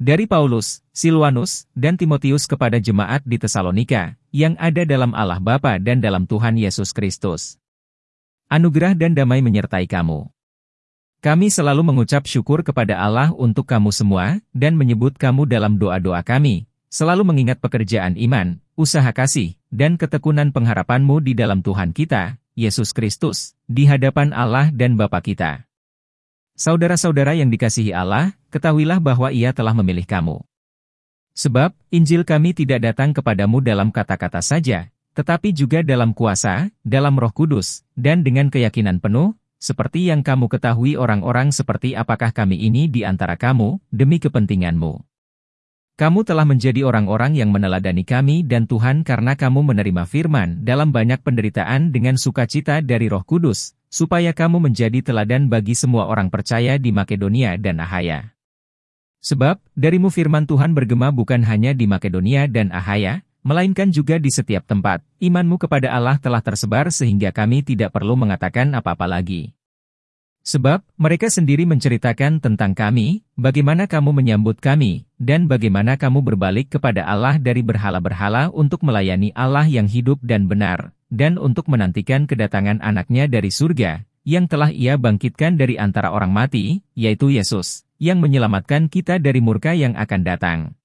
Dari Paulus, Silwanus, dan Timotius kepada jemaat di Tesalonika, yang ada dalam Allah Bapa dan dalam Tuhan Yesus Kristus. Anugerah dan damai menyertai kamu. Kami selalu mengucap syukur kepada Allah untuk kamu semua, dan menyebut kamu dalam doa-doa kami, selalu mengingat pekerjaan iman, usaha kasih, dan ketekunan pengharapanmu di dalam Tuhan kita, Yesus Kristus, di hadapan Allah dan Bapa kita. Saudara-saudara yang dikasihi Allah, ketahuilah bahwa Ia telah memilih kamu. Sebab, Injil kami tidak datang kepadamu dalam kata-kata saja, tetapi juga dalam kuasa, dalam Roh Kudus, dan dengan keyakinan penuh, seperti yang kamu ketahui orang-orang seperti apakah kami ini di antara kamu, demi kepentinganmu. Kamu telah menjadi orang-orang yang meneladani kami dan Tuhan karena kamu menerima firman dalam banyak penderitaan dengan sukacita dari Roh Kudus, supaya kamu menjadi teladan bagi semua orang percaya di Makedonia dan Ahaya. Sebab, darimu firman Tuhan bergema bukan hanya di Makedonia dan Ahaya, melainkan juga di setiap tempat. Imanmu kepada Allah telah tersebar sehingga kami tidak perlu mengatakan apa-apa lagi. Sebab, mereka sendiri menceritakan tentang kami, bagaimana kamu menyambut kami, dan bagaimana kamu berbalik kepada Allah dari berhala-berhala untuk melayani Allah yang hidup dan benar, dan untuk menantikan kedatangan anaknya dari surga, yang telah Ia bangkitkan dari antara orang mati, yaitu Yesus, yang menyelamatkan kita dari murka yang akan datang.